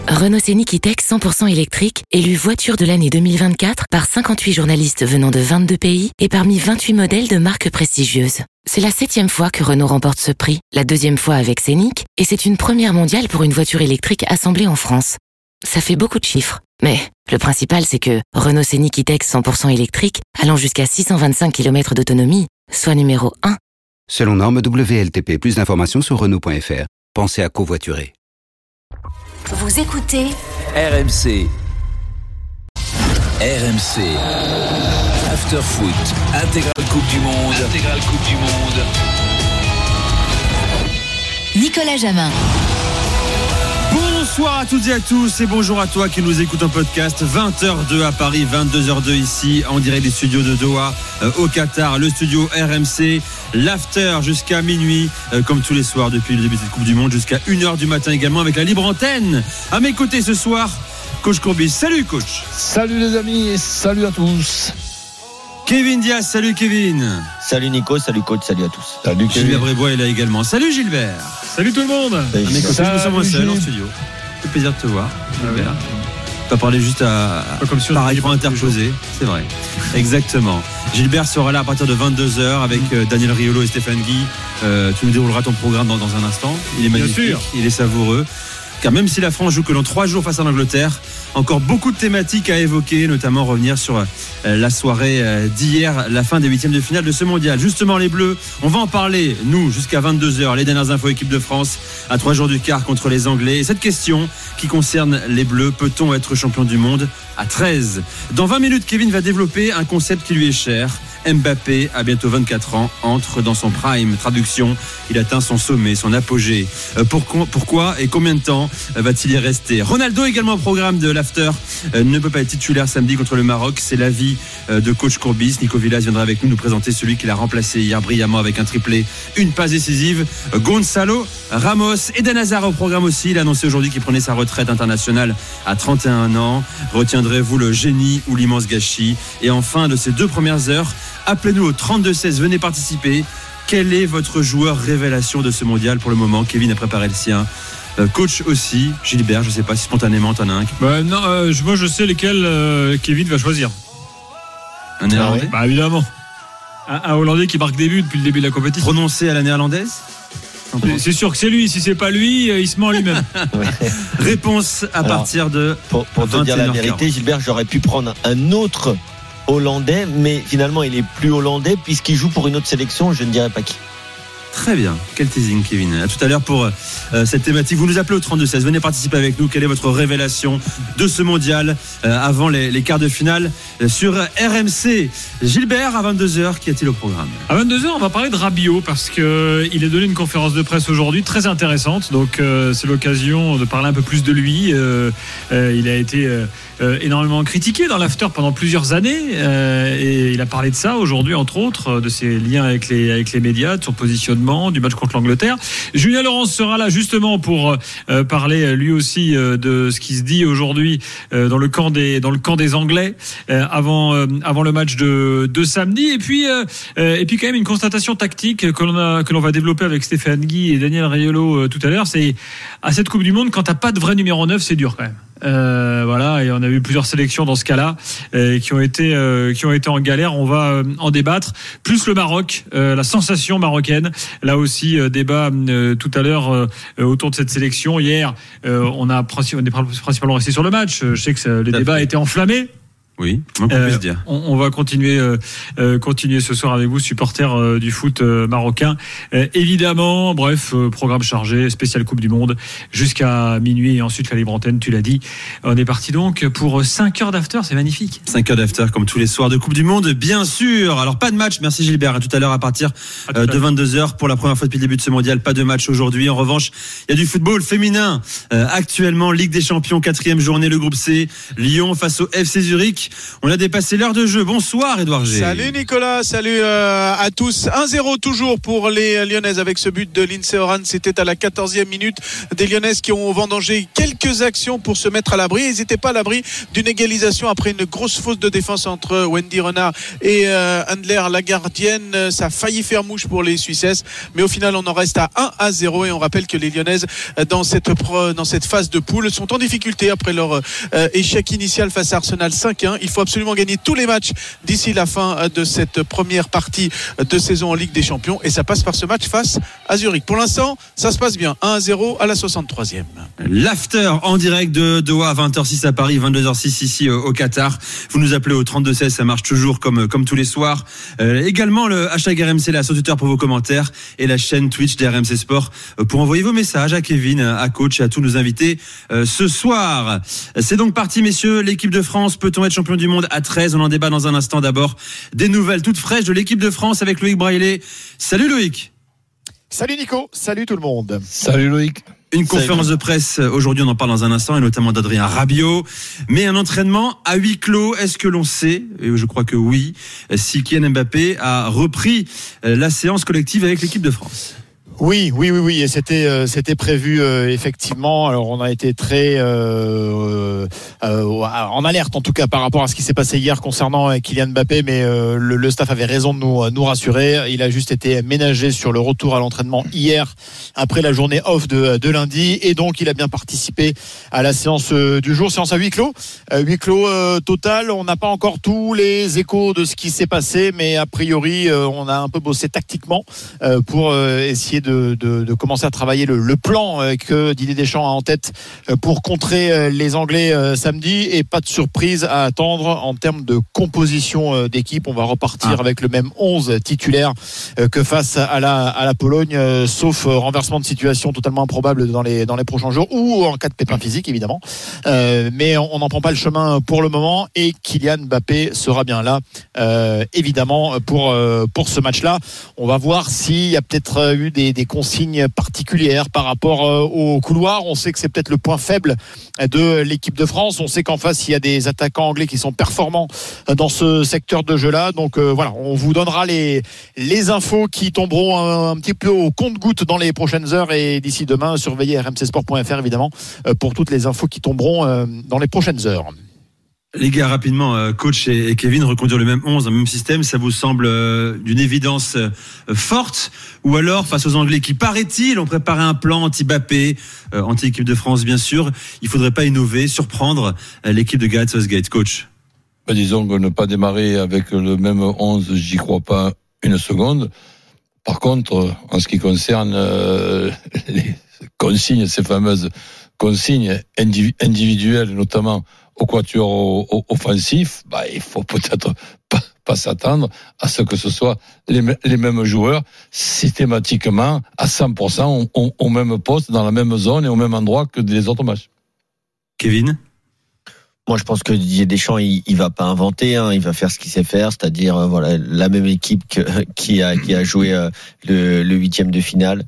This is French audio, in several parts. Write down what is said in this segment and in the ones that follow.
Renault Scénic E-Tech 100% électrique, élu voiture de l'année 2024 par 58 journalistes venant de 22 pays et parmi 28 modèles de marques prestigieuses. C'est la 7e fois que Renault remporte ce prix, la 2e fois avec Scénic, et c'est une première mondiale pour une voiture électrique assemblée en France. Ça fait beaucoup de chiffres, mais le principal c'est que Renault Scénic E-Tech 100% électrique, allant jusqu'à 625 km d'autonomie, soit numéro 1. Selon norme WLTP, plus d'informations sur Renault.fr. Pensez à covoiturer. Vous écoutez RMC. RMC. After Foot. Intégrale Coupe du Monde. Nicolas Jamin. Bonsoir à toutes et à tous et bonjour à toi qui nous écoute en podcast. 20h02 à Paris, 22h02 ici en direct des studios de Doha au Qatar, le studio RMC, l'after jusqu'à minuit comme tous les soirs depuis le début de cette Coupe du Monde, jusqu'à 1h du matin également avec la libre antenne. À mes côtés ce soir, coach Courbis. Salut coach. Salut les amis et salut à tous. Kevin Diaz, salut Kevin. Salut Nico, salut coach, salut à tous. Salut Kevin. Gilbert Brébois est là également. Salut Gilbert. Salut tout le monde. À mes côtés, je me sens moins seul en studio. C'est plaisir de te voir, Gilbert. Tu vas parler juste à comme si par écran interposé, c'est vrai. Exactement. Gilbert sera là à partir de 22h avec Daniel Riolo et Stéphane Guy. Tu nous dérouleras ton programme dans un instant. Il est magnifique, bien sûr. Il est savoureux. Car même si la France joue que dans 3 jours face à l'Angleterre, encore beaucoup de thématiques à évoquer, notamment revenir sur la soirée d'hier, la fin des 8e de finale de ce mondial. Justement, les Bleus, on va en parler, nous, jusqu'à 22h, les dernières infos équipe de France, à 3 jours du quart contre les Anglais. Et cette question qui concerne les Bleus, peut-on être champion du monde à 13 ? Dans 20 minutes, Kevin va développer un concept qui lui est cher. Mbappé, à bientôt 24 ans, entre dans son prime. Traduction, il atteint son sommet, son apogée. Pourquoi et combien de temps va-t-il y rester ? Ronaldo, également au programme de l'After, ne peut pas être titulaire samedi contre le Maroc. C'est l'avis de coach Courbis. Nico Villas viendra avec nous présenter celui qu'il a remplacé hier brillamment avec un triplé, une passe décisive. Gonzalo Ramos. Eden Hazard au programme aussi. Il a annoncé aujourd'hui qu'il prenait sa retraite internationale à 31 ans. Retiendrez-vous le génie ou l'immense gâchis ? Et en fin de ces 2 premières heures, appelez-nous au 32-16, venez participer. Quel est votre joueur révélation de ce mondial pour le moment ? Kevin a préparé le sien. Coach aussi, Gilbert, je ne sais pas si spontanément t'en as un. Non, moi je sais lesquels Kevin va choisir. Un Néerlandais ? Bah évidemment. Un Hollandais qui marque des buts depuis le début de la compétition. Prononcé à la néerlandaise ? C'est sûr que c'est lui. Si c'est pas lui, il se ment lui-même. Réponse à partir de. Pour te dire la vérité, Gilbert, j'aurais pu prendre un autre Hollandais, mais finalement il est plus hollandais puisqu'il joue pour une autre sélection, je ne dirais pas qui. Très bien, quel teasing Kevin. À tout à l'heure pour cette thématique. Vous nous appelez au 32-16, venez participer avec nous. Quelle est votre révélation de ce mondial avant les quarts de finale sur RMC. Gilbert, à 22h, qu'y a-t-il au programme ? À 22h, on va parler de Rabiot parce qu'il a donné une conférence de presse aujourd'hui très intéressante. Donc c'est l'occasion de parler un peu plus de lui. Il a été énormément critiqué dans l'after pendant plusieurs années et il a parlé de ça aujourd'hui, entre autres, de ses liens avec les médias, de son positionnement, du match contre l'Angleterre. Julien Laurens sera là justement pour parler lui aussi de ce qui se dit aujourd'hui dans le camp des Anglais avant le match de samedi. Et puis quand même une constatation tactique que l'on va développer avec Stéphane Guy et Daniel Riolo tout à l'heure. C'est à cette Coupe du Monde, quand t'as pas de vrai numéro 9, c'est dur quand même. Voilà, et on a eu plusieurs sélections dans ce cas-là qui ont été en galère. On va en débattre. Plus le Maroc, la sensation marocaine. Là aussi, débat tout à l'heure autour de cette sélection. Hier, on est principalement resté sur le match. Je sais que le débat a été enflammé. Oui, on peut se dire. On va continuer ce soir avec vous, supporters du foot marocain. Évidemment, bref, programme chargé, spécial Coupe du Monde jusqu'à minuit et ensuite la libre antenne, tu l'as dit. On est parti donc pour 5 heures d'after, c'est magnifique. 5 heures d'after comme tous les soirs de Coupe du Monde, bien sûr. Alors pas de match, merci Gilbert. À tout à l'heure à partir de 22h pour la première fois depuis le début de ce mondial. Pas de match aujourd'hui. En revanche, il y a du football féminin. Actuellement, Ligue des Champions, 4e journée, le groupe C. Lyon face au FC Zurich. Loïc. On a dépassé l'heure de jeu. Bonsoir Edouard G. Salut Nicolas, salut à tous. 1-0 toujours pour les Lyonnaises avec ce but de Lindsay Horan. C'était à la 14e minute. Des Lyonnaises qui ont vendangé quelques actions pour se mettre à l'abri. Ils n'étaient pas à l'abri d'une égalisation après une grosse faute de défense entre Wendy Renard et Handler, la gardienne. Ça a failli faire mouche pour les Suissesses, mais au final on en reste à 1-0 et on rappelle que les Lyonnaises dans cette phase de poule sont en difficulté après leur échec initial face à Arsenal 5-1. Il faut absolument gagner tous les matchs d'ici la fin de cette première partie de saison en Ligue des Champions et ça passe par ce match face à Zurich. Pour l'instant ça se passe bien, 1-0 à la 63e. L'after en direct de Doha, 20h06 à Paris, 22h06 ici au Qatar. Vous nous appelez au 32-16, ça marche toujours comme tous les soirs. Également le hashtag RMC là sur Twitter pour vos commentaires et la chaîne Twitch d'RMC Sport pour envoyer vos messages à Kevin, à coach et à tous nos invités ce soir. C'est donc parti messieurs, l'équipe de France, peut-on être champion du monde à 13? On en débat dans un instant. D'abord des nouvelles toutes fraîches de l'équipe de France avec Loïc Braillet. Salut Loïc. Salut Nico, salut tout le monde. Salut Loïc. Une conférence de presse aujourd'hui, on en parle dans un instant, et notamment d'Adrien Rabiot. Mais un entraînement à huis clos, est-ce que l'on sait, et je crois que oui, si Kylian Mbappé a repris la séance collective avec l'équipe de France? Oui, et c'était prévu effectivement. Alors on a été très en alerte en tout cas par rapport à ce qui s'est passé hier concernant Kylian Mbappé, mais le staff avait raison de nous rassurer. Il a juste été ménagé sur le retour à l'entraînement hier après la journée off de lundi, et donc il a bien participé à la séance du jour, séance à huis clos. Huis clos total. On n'a pas encore tous les échos de ce qui s'est passé, mais a priori on a un peu bossé tactiquement pour essayer de commencer à travailler le plan que Didier Deschamps a en tête pour contrer les Anglais samedi, et pas de surprise à attendre en termes de composition d'équipe. On va repartir avec le même 11 titulaire que face à la Pologne, sauf renversement de situation totalement improbable dans les prochains jours ou en cas de pépin physique évidemment, mais on n'en prend pas le chemin pour le moment, et Kylian Mbappé sera bien là évidemment pour ce match-là. On va voir s'il y a peut-être eu des consignes particulières par rapport au couloir. On sait que c'est peut-être le point faible de l'équipe de France. On sait qu'en face il y a des attaquants anglais qui sont performants dans ce secteur de jeu-là. Donc voilà, on vous donnera les infos qui tomberont un petit peu au compte-gouttes dans les prochaines heures, et d'ici demain surveillez rmcsport.fr évidemment pour toutes les infos qui tomberont dans les prochaines heures. Les gars, rapidement, coach et Kevin, reconduire le même 11, le même système, ça vous semble d'une évidence forte, ou alors face aux Anglais qui, paraît-il, ont préparé un plan anti-Mbappé, anti-équipe de France bien sûr, il faudrait pas innover, surprendre l'équipe de Gareth Southgate, coach? Disons que ne pas démarrer avec le même 11, j'y crois pas une seconde. Par contre, en ce qui concerne les consignes, ces fameuses consignes individuelles, notamment au quatuor offensif, il faut peut-être pas s'attendre à ce que ce soit les mêmes joueurs systématiquement à 100% au même poste, dans la même zone et au même endroit que les autres matchs. Kevin? Moi, je pense que Didier Deschamps, il va pas inventer, il va faire ce qu'il sait faire, c'est-à-dire la même équipe qui a joué le 8e de finale.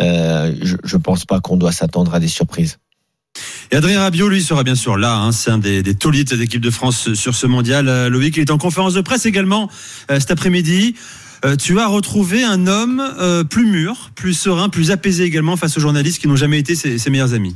Je pense pas qu'on doit s'attendre à des surprises. Et Adrien Rabiot, lui, sera bien sûr là. C'est un des tauliers de l'équipe de France sur ce mondial. Loïc, il est en conférence de presse également cet après-midi. Tu as retrouvé un homme plus mûr, plus serein, plus apaisé également face aux journalistes qui n'ont jamais été ses meilleurs amis.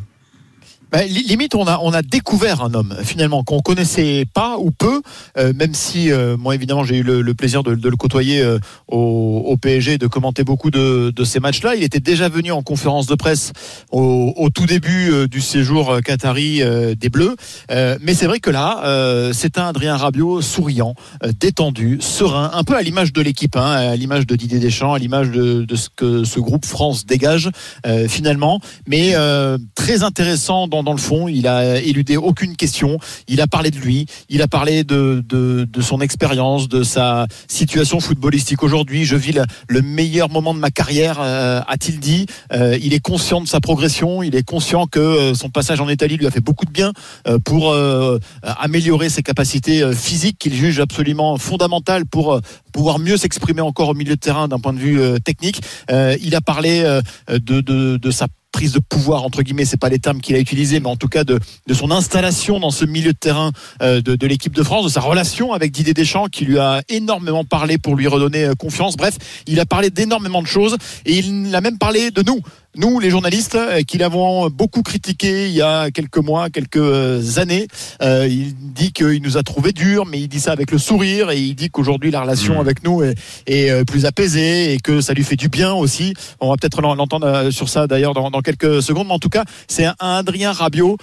Limite on a découvert un homme finalement qu'on connaissait pas ou peu, même si moi évidemment j'ai eu le plaisir de le côtoyer au PSG, de commenter beaucoup de ces matchs-là. Il était déjà venu en conférence de presse au tout début du séjour qatari des Bleus, mais c'est vrai que là c'est un Adrien Rabiot souriant, détendu, serein, un peu à l'image de l'équipe, à l'image de Didier Deschamps, à l'image de ce que ce groupe France dégage finalement, mais très intéressant dans le fond. Il a éludé aucune question, il a parlé de lui, il a parlé de son expérience, de sa situation footballistique aujourd'hui. Je vis le meilleur moment de ma carrière, a-t-il dit. Il est conscient de sa progression, il est conscient que son passage en Italie lui a fait beaucoup de bien pour améliorer ses capacités physiques qu'il juge absolument fondamentales pour pouvoir mieux s'exprimer encore au milieu de terrain d'un point de vue technique. Il a parlé de sa prise de pouvoir entre guillemets, c'est pas les termes qu'il a utilisés, mais en tout cas de son installation dans ce milieu de terrain de l'équipe de France, de sa relation avec Didier Deschamps qui lui a énormément parlé pour lui redonner confiance. Bref, il a parlé d'énormément de choses et il a même parlé de nous les journalistes qui l'avons beaucoup critiqué il y a quelques mois, quelques années. Il dit qu'il nous a trouvé durs, mais il dit ça avec le sourire et il dit qu'aujourd'hui la relation avec nous est plus apaisée et que ça lui fait du bien aussi. On va peut-être l'entendre sur ça d'ailleurs dans quelques secondes, mais en tout cas c'est un Adrien Rabiot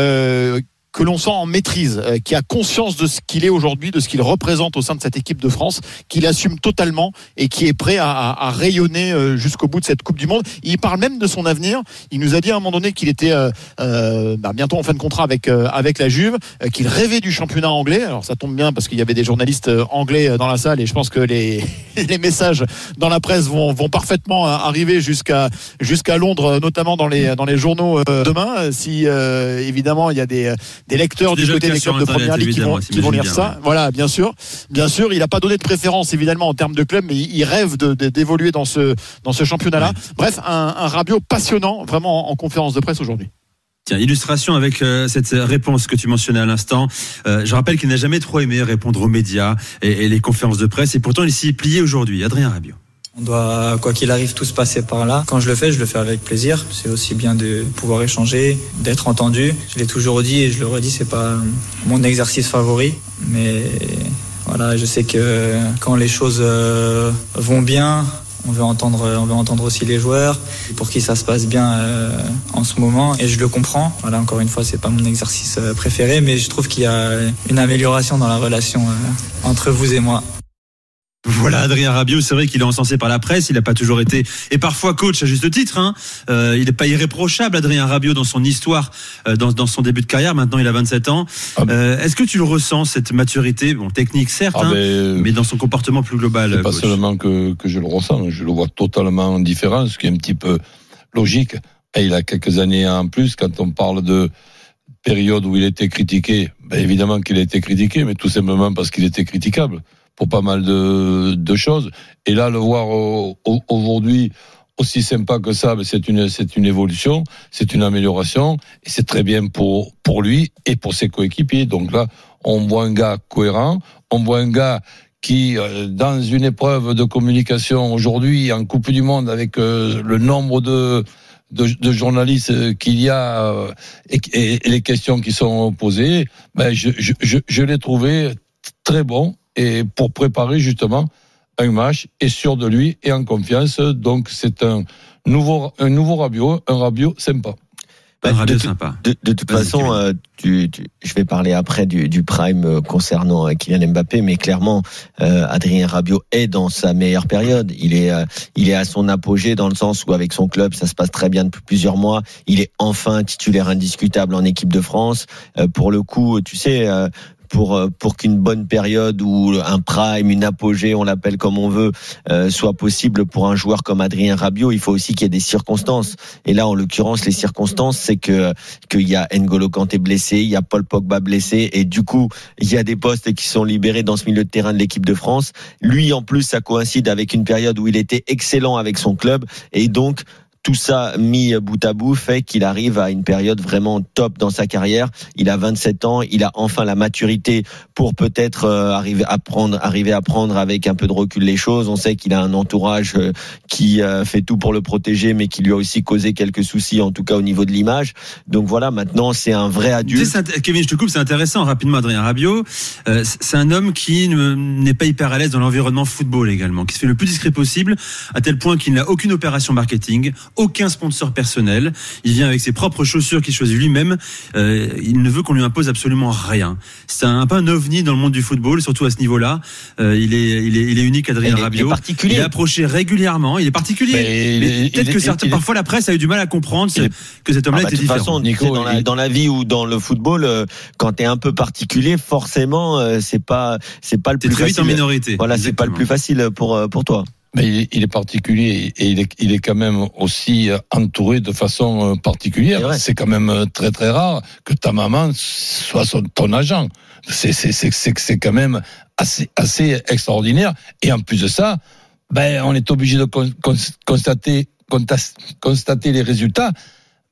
que l'on sent en maîtrise, qui a conscience de ce qu'il est aujourd'hui, de ce qu'il représente au sein de cette équipe de France, qu'il assume totalement et qui est prêt à rayonner jusqu'au bout de cette Coupe du Monde. Il parle même de son avenir. Il nous a dit à un moment donné qu'il était bientôt en fin de contrat avec la Juve, qu'il rêvait du championnat anglais. Alors ça tombe bien parce qu'il y avait des journalistes anglais dans la salle et je pense que les messages dans la presse vont parfaitement arriver jusqu'à Londres, notamment dans les journaux demain. Si évidemment il y a des lecteurs du côté des clubs de première ligue qui vont lire ça. Voilà, bien sûr, il n'a pas donné de préférence évidemment en termes de club, mais il rêve d'évoluer dans ce championnat-là. Ouais. Bref, un Rabiot passionnant, vraiment en conférence de presse aujourd'hui. Tiens, illustration avec cette réponse que tu mentionnais à l'instant. Je rappelle qu'il n'a jamais trop aimé répondre aux médias et les conférences de presse, et pourtant il s'y est plié aujourd'hui. Adrien Rabiot. On doit, quoi qu'il arrive, tous passer par là. Quand je le fais avec plaisir. C'est aussi bien de pouvoir échanger, d'être entendu. Je l'ai toujours dit et je le redis, c'est pas mon exercice favori. Mais voilà, je sais que quand les choses vont bien, on veut entendre aussi les joueurs pour qui ça se passe bien en ce moment. Et je le comprends. Voilà, encore une fois, c'est pas mon exercice préféré, mais je trouve qu'il y a une amélioration dans la relation entre vous et moi. Voilà, Adrien Rabiot, c'est vrai qu'il est encensé par la presse, il n'a pas toujours été, et parfois coach à juste titre, hein. Il n'est pas irréprochable, Adrien Rabiot, dans son histoire, dans son début de carrière. Maintenant il a 27 ans. Est-ce que tu le ressens, cette maturité, technique certes, mais dans son comportement plus global? C'est pas seulement que je le ressens, je le vois totalement différent, ce qui est un petit peu logique. Et il a quelques années en plus. Quand on parle de période où il était critiqué, évidemment qu'il a été critiqué, mais tout simplement parce qu'il était critiquable pour pas mal de choses. Et là, le voir aujourd'hui aussi sympa que ça, c'est une évolution, c'est une amélioration, et c'est très bien pour lui et pour ses coéquipiers. Donc là, on voit un gars cohérent, on voit un gars qui, dans une épreuve de communication aujourd'hui, en Coupe du Monde, avec le nombre de journalistes qu'il y a et les questions qui sont posées, je l'ai trouvé très bon. Et pour préparer justement un match, est sûr de lui et en confiance. Donc c'est un nouveau Rabiot, un Rabiot sympa. De toute façon, je vais parler après du prime concernant Kylian Mbappé, mais clairement, Adrien Rabiot est dans sa meilleure période. Il est à son apogée dans le sens où avec son club, ça se passe très bien depuis plusieurs mois. Il est enfin titulaire indiscutable en équipe de France. Pour le coup, tu sais, pour qu'une bonne période ou un prime, une apogée, on l'appelle comme on veut, soit possible pour un joueur comme Adrien Rabiot, il faut aussi qu'il y ait des circonstances. Et là, en l'occurrence, les circonstances, c'est qu'il y a N'Golo Kanté blessé, il y a Paul Pogba blessé, et du coup, il y a des postes qui sont libérés dans ce milieu de terrain de l'équipe de France. Lui, en plus, ça coïncide avec une période où il était excellent avec son club, et donc tout ça mis bout à bout fait qu'il arrive à une période vraiment top dans sa carrière. Il a 27 ans, il a enfin la maturité pour peut-être arriver à prendre avec un peu de recul les choses. On sait qu'il a un entourage qui fait tout pour le protéger, mais qui lui a aussi causé quelques soucis, en tout cas au niveau de l'image. Donc voilà, maintenant c'est un vrai adulte. Kevin, je te coupe, c'est intéressant rapidement. Adrien Rabiot, c'est un homme qui n'est pas hyper à l'aise dans l'environnement football également, qui se fait le plus discret possible, à tel point qu'il n'a aucune opération marketing, aucun sponsor personnel. Il vient avec ses propres chaussures qu'il choisit lui-même. Il ne veut qu'on lui impose absolument rien. C'est un peu un ovni dans le monde du football, surtout à ce niveau-là. Il est unique, Adrien Rabiot. Il est approché régulièrement. Il est particulier. Mais peut-être que parfois la presse a eu du mal à comprendre que cet homme-là était différent. De toute façon, dans la vie ou dans le football, quand t'es un peu particulier, forcément, c'est pas le plus facile. Très vite en minorité. Voilà, c'est pas le plus facile pour toi. Mais il est particulier et il est quand même aussi entouré de façon particulière. C'est quand même très très rare que ta maman soit ton agent. C'est quand même assez extraordinaire. Et en plus de ça, on est obligé de constater les résultats.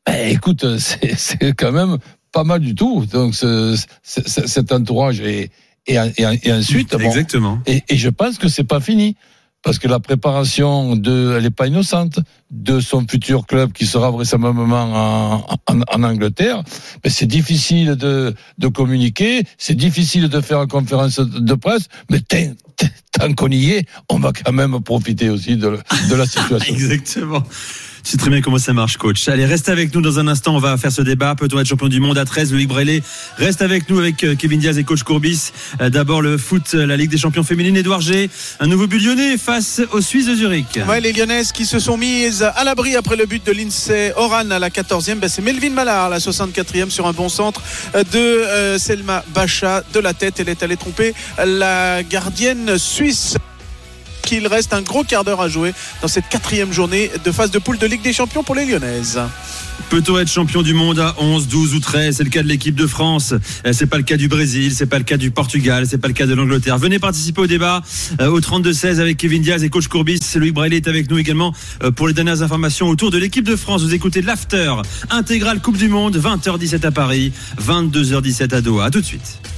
Écoute, c'est quand même pas mal du tout. Donc cet entourage et ensuite, exactement. Et je pense que c'est pas fini. Parce que la préparation elle n'est pas innocente, de son futur club qui sera vraisemblablement en Angleterre. Mais c'est difficile de communiquer, c'est difficile de faire une conférence de presse, mais tant qu'on y est, on va quand même profiter aussi de la situation. Exactement. Tu sais très bien comment ça marche, coach. Allez, reste avec nous dans un instant. On va faire ce débat. Peut-on être champion du monde à 13? Loïc Braillet reste avec nous avec Kevin Diaz et coach Courbis. D'abord le foot, la Ligue des champions féminines. Édouard G, un nouveau but lyonnais face aux Suisses de Zurich. Ouais, les Lyonnaises qui se sont mises à l'abri après le but de Lindsay Oran à la 14e. C'est Melvin Mallard, la 64e, sur un bon centre de Selma Bacha de la tête. Elle est allée tromper la gardienne suisse. Il reste un gros quart d'heure à jouer dans cette 4e journée de phase de poule de Ligue des Champions pour les Lyonnaises. Peut-on être champion du monde à 11, 12 ou 13? C'est le cas de l'équipe de France. C'est pas le cas du Brésil, c'est pas le cas du Portugal, c'est pas le cas de l'Angleterre. Venez participer au débat au 32-16 avec Kevin Diaz et coach Courbis. Loïc Braillet est avec nous également pour les dernières informations autour de l'équipe de France. Vous écoutez l'After intégrale Coupe du Monde, 20h17 à Paris, 22h17 à Doha. À tout de suite.